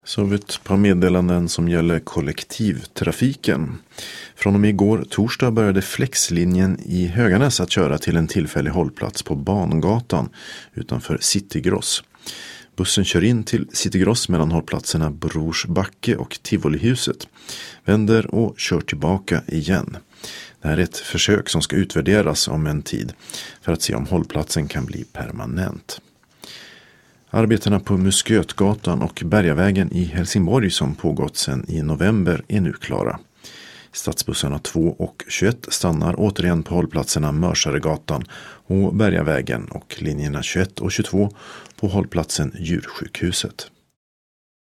Så ett par meddelanden som gäller kollektivtrafiken. Från och med igår torsdag började Flexlinjen i Höganäs att köra till en tillfällig hållplats på Bangatan utanför Citygross. Bussen kör in till Citygross mellan hållplatserna Brorsbacke och Tivolihuset. Vänder och kör tillbaka igen. Det här är ett försök som ska utvärderas om en tid för att se om hållplatsen kan bli permanent. Arbetena på Muskötgatan och Bergavägen i Helsingborg som pågått sedan i november är nu klara. Stadsbussarna 2 och 21 stannar återigen på hållplatserna Mörsaregatan och Bergavägen och linjerna 21 och 22 på hållplatsen Djursjukhuset.